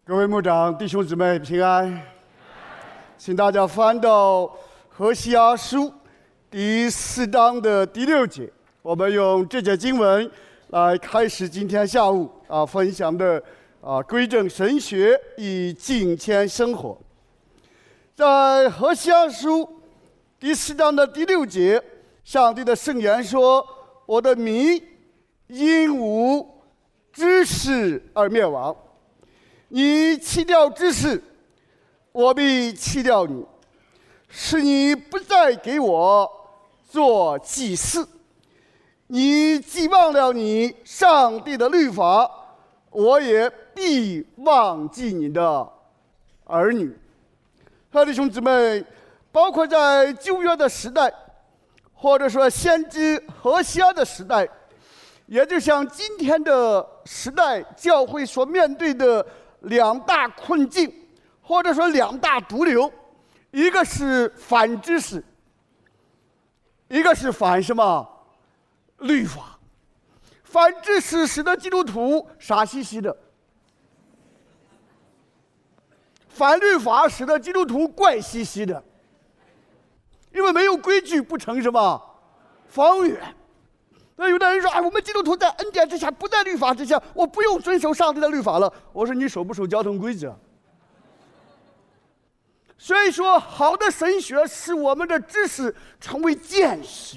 各位牧长、弟兄姊妹平安，请大家翻到何西阿书第4章的第6节，我们用这节经文来开始今天下午分享的归正神学与敬虔生活。在何西阿书第4章的第6节，上帝的圣言说：“我的民因无知识而灭亡。你弃掉知识，我必弃掉你，使你不再给我做祭司。你既忘了你上帝的律法，我也必忘记你的儿女。”弟兄姊妹，包括在旧约的时代，或者说先知何西阿的时代，也就像今天的时代，教会所面对的2大困境，或者说2大毒瘤，一个是反知识，一个是反什么？律法。反知识使得基督徒傻兮兮的，反律法使得基督徒怪兮兮的，因为没有规矩不成什么方圆。那有的人说：“我们基督徒在恩典之下，不在律法之下，我不用遵守上帝的律法了。”我说：“你守不守交通规则？”所以说，好的神学使我们的知识成为见识，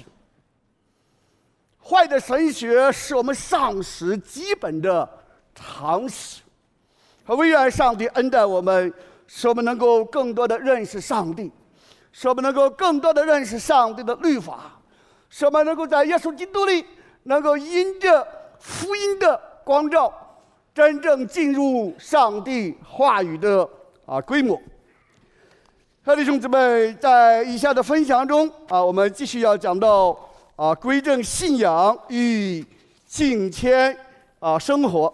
坏的神学使我们丧失基本的常识。唯愿上帝恩待我们，使我们能够更多的认识上帝，使我们能够更多的认识上帝的律法，使我们能够在耶稣基督里，能够因着福音的光照，真正进入上帝话语的规模。弟兄姊妹，在以下的分享中我们继续要讲到归正信仰与敬虔生活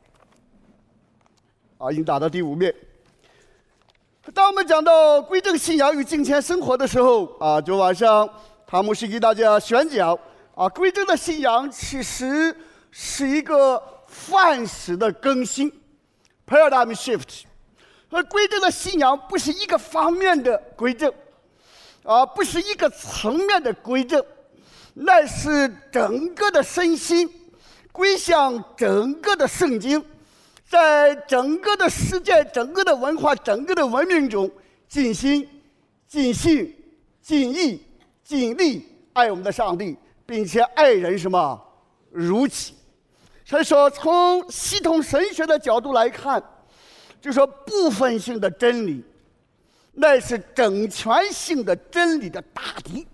已经打到第5面。当我们讲到归正信仰与敬虔生活的时候昨晚上唐牧师给大家宣讲归正的信仰其实是一个范式的更新 paradigm shift。 而归正的信仰不是一个方面的归正不是一个层面的归正，乃是整个的身心归向整个的圣经，在整个的世界、整个的文化、整个的文明中尽心尽性尽意尽力爱我们的上帝，并且爱人什么如己。所以说，从系统神学的角度来看，就说部分性的真理乃是整全性的真理的大敌。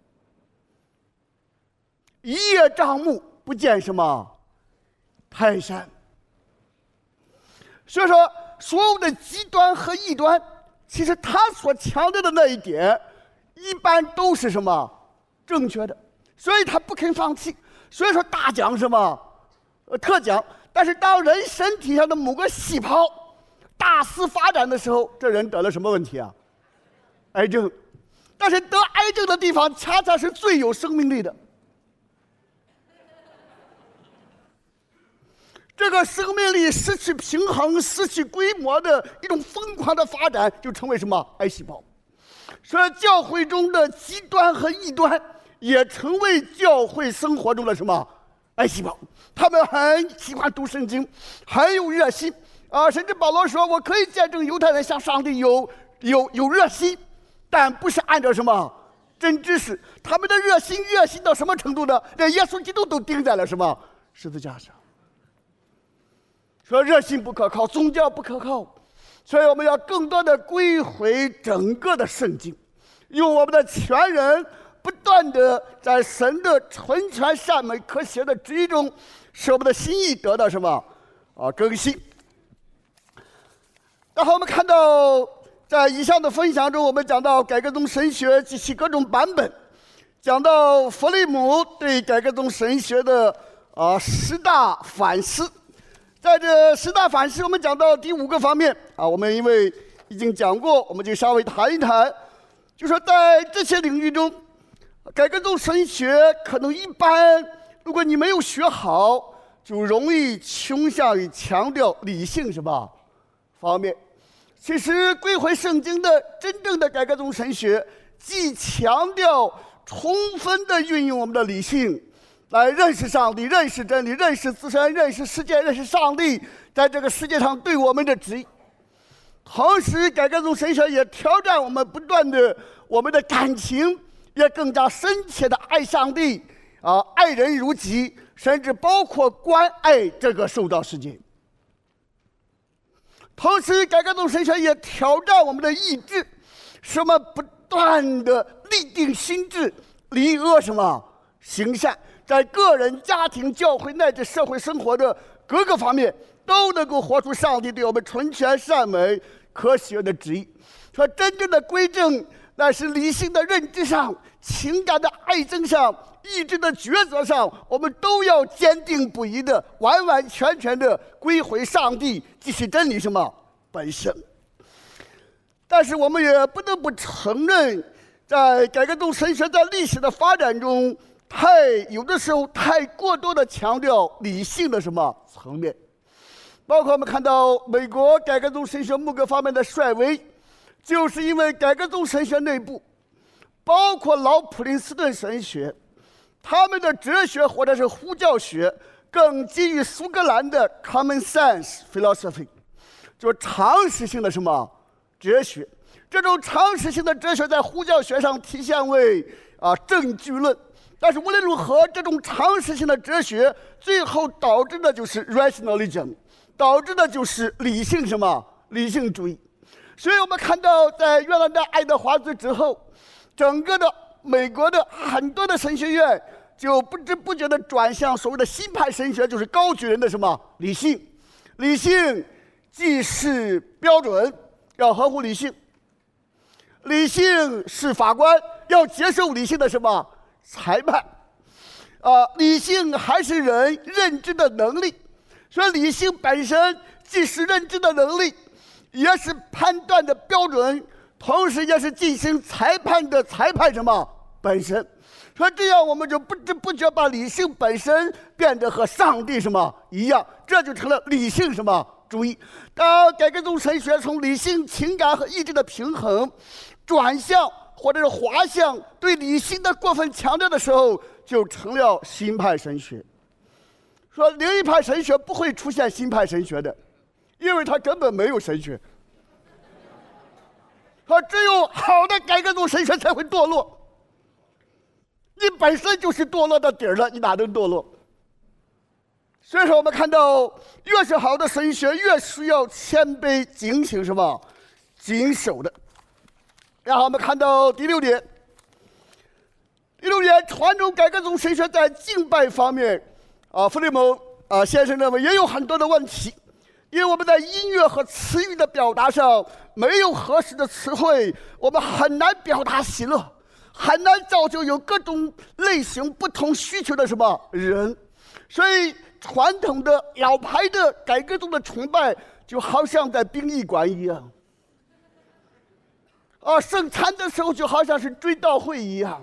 一叶障目，不见什么泰山。所以说，所有的极端和异端，其实他所强调的那一点一般都是什么正确的，所以他不肯放弃。所以说大讲什么特讲，但是当人身体上的某个细胞大肆发展的时候，这人得了什么问题癌症。但是得癌症的地方恰恰是最有生命力的，这个生命力失去平衡、失去规模的一种疯狂的发展，就成为什么癌细胞。所以教会中的极端和异端也成为教会生活中的什么癌细胞。他们很喜欢读圣经，很有热心甚至保罗说：“我可以见证犹太人向上帝有热心，但不是按照什么真知识。他们的热心到什么程度呢？连耶稣基督都钉在了什么十字架上。说热心不可靠，宗教不可靠，所以我们要更多的归回整个的圣经，用我们的全人不断的在神的纯全善美可写的旨意中，使我们的心意得到什么更新。然后我们看到，在以上的分享中，我们讲到改革宗神学及其各种版本，讲到弗雷姆对改革宗神学的10大反思。在这10大反思，我们讲到第5个方面我们因为已经讲过，我们就稍微谈一谈，就说在这些领域中，改革宗神学可能一般，如果你没有学好，就容易倾向于强调理性什么方面。其实归回圣经的真正的改革宗神学，既强调充分的运用我们的理性来认识上帝、认识真理、认识自身、认识世界、认识上帝在这个世界上对我们的旨意。同时，改革宗神学也挑战我们不断的我们的感情，也更加深切的爱上帝爱人如己，甚至包括关爱这个受造世界。同时，改革宗神学也挑战我们的意志，使我们不断的立定心志，离恶行善，在个人、家庭、教会乃至社会生活的各个方面，都能够活出上帝对我们纯全、善美、可喜悦的旨意。说真正的归正，乃是理性的认知上、情感的爱憎上、意志的抉择上，我们都要坚定不移的、完完全全的归回上帝，即是真理本身。但是我们也不得不承认，在改革宗神学在历史的发展中，有的时候太过多的强调理性的层面，包括我们看到美国改革宗神学某个方面的衰微，就是因为改革宗神学内部，包括老普林斯顿神学，他们的哲学或者是呼叫学更基于苏格兰的 common sense philosophy， 就是常识性的哲学。这种常识性的哲学在呼叫学上体现为证据论。但是无论如何，这种常识性的哲学最后导致的就是 rationalism， 导致的就是理性主义。所以我们看到，在约翰的爱德华兹之后，整个的美国的很多的神学院就不知不觉地转向所谓的新派神学，就是高举人的理性。理性既是标准，要合乎理性；理性是法官，要接受理性的裁判。理性还是人认知的能力，所以理性本身既是认知的能力，也是判断的标准，同时也是进行裁判的裁判本身。所以这样我们就不知不觉把理性本身变得和上帝一样，这就成了理性主义。当改革宗神学从理性、情感和意志的平衡转向或者是滑向对理性的过分强调的时候，就成了新派神学。说另一派神学不会出现新派神学的，因为它根本没有神学。只有好的改革宗神学才会堕落。你本身就是堕落到底儿了，你哪能堕落？所以说，我们看到越是好的神学，越需要谦卑、警醒谨守的。然后我们看到第六点，传统改革宗神学在敬拜方面，弗里蒙先生认为也有很多的问题，因为我们在音乐和词语的表达上没有合适的词汇，我们很难表达喜乐，很难造就有各种类型不同需求的人。所以传统的老牌的改革宗的崇拜就好像在殡仪馆一样，圣餐的时候就好像是追悼会一样。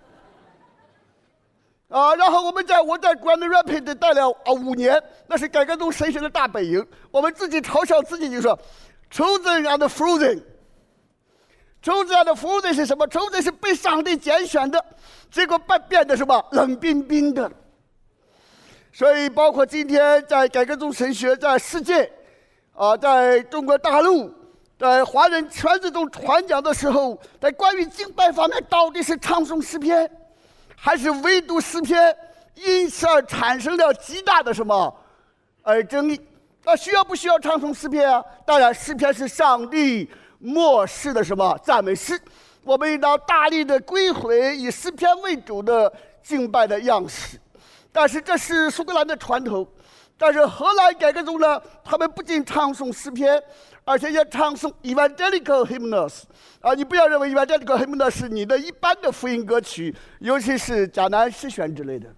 然后我在 Grand Rapids 待了5年，那是改革宗神学的大本营。我们自己嘲笑自己就说 chosen and frozen。chosen and frozen 是什么？ chosen 是被上帝拣选的，结果变得冷冰冰的。所以包括今天在改革宗神学在世界在中国大陆在华人圈子中传讲的时候，在关于敬拜方面到底是唱诵诗篇还是唯独诗篇，因此而产生了极大的争议。需要不需要唱诵诗篇啊？当然，诗篇是上帝末世的赞美诗，我们应当大力的归回以诗篇为主的敬拜的样式。但是这是苏格兰的传统，但是荷兰改革宗呢，他们不仅唱诵诗篇，而且也唱诵 evangelical hymns。你不要认为 evangelical hymns 是你的一般的福音歌曲，尤其是迦南诗选之类的。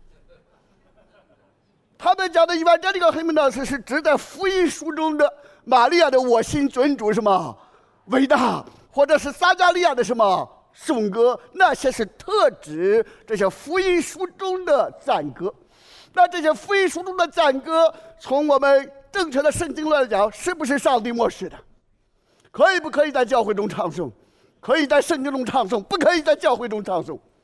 他们讲的 evangelical hymns 是指在福音书中的玛利亚的我心尊主伟大，或者是撒加利亚的颂歌，那些是特指这些福音书中的赞歌。那这些福音书中的赞歌，从我们正确的圣经来讲，是不是上帝默示的？可以不可以在教会中唱颂？可以在圣经中唱颂，不可以在教会中唱颂。